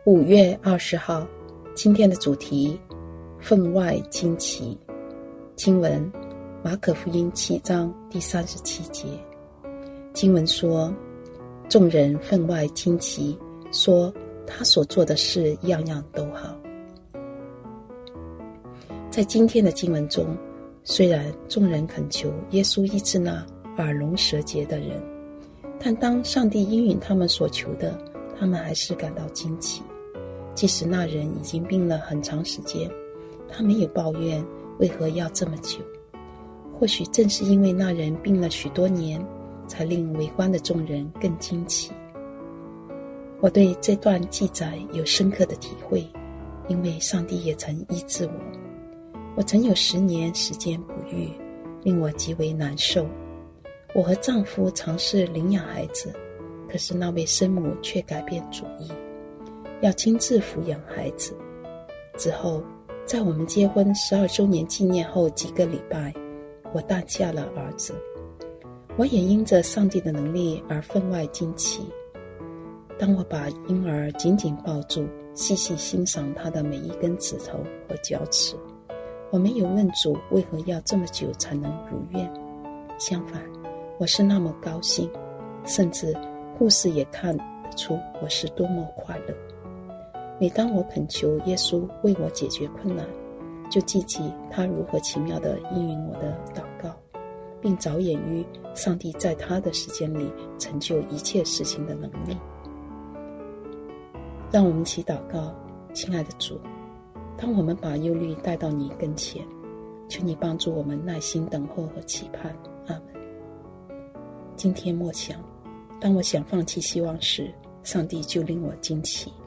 5月20号，今天的主题分外惊奇。经文马可福音7章第37节。经文说，众人分外惊奇，说他所做的事样样都好。在今天的经文中，虽然众人恳求耶稣医治那耳聋舌结的人，但当上帝应允他们所求的，他们还是感到惊奇。即使那人已经病了很长时间，他没有抱怨为何要这么久。或许正是因为那人病了许多年，才令围观的众人更惊奇。我对这段记载有深刻的体会，因为上帝也曾医治我。我曾有10年时间不育，令我极为难受。我和丈夫尝试领养孩子，可是那位生母却改变主意，要亲自抚养孩子。之后，在我们结婚12周年纪念后几个礼拜，我诞下了儿子。我也因着上帝的能力而分外惊奇。当我把婴儿紧紧抱住，细细欣赏他的每一根指头和脚趾，我没有问主为何要这么久才能如愿。相反，我是那么高兴，甚至护士也看得出我是多么快乐。每当我恳求耶稣为我解决困难，就记起他如何奇妙地应允我的祷告，并着眼于上帝在他的时间里成就一切事情的能力。让我们一起祷告。亲爱的主，当我们把忧虑带到你跟前，求你帮助我们耐心等候和期盼。阿们。今天默想，当我想放弃希望时，上帝就令我惊奇。